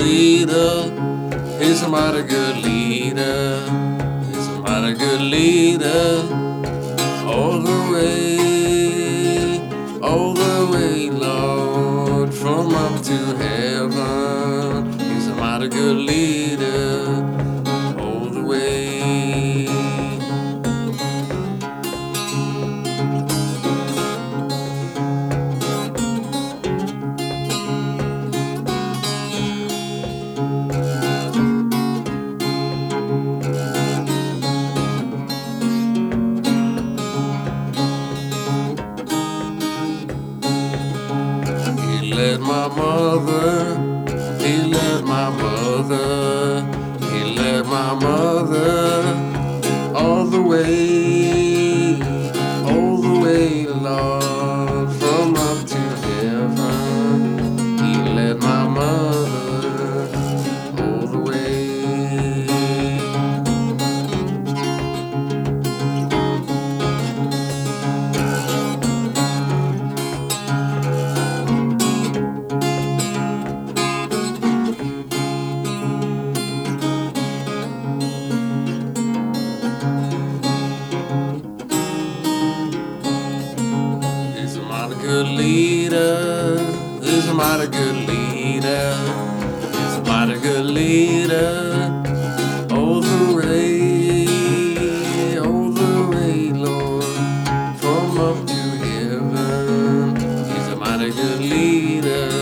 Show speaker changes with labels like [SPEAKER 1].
[SPEAKER 1] leader. He's a mighty good leader. He's a mighty good leader. All the way, Lord, from up to heaven. He's a mighty good leader. All the way. He led my mother, he led my mother, he led my mother all the way, Lord, from up to heaven. He led my mother all the way. He's a mighty good leader. He's a mighty good leader. He's a mighty good leader. All the way, Lord, from up to heaven. He's a mighty good leader.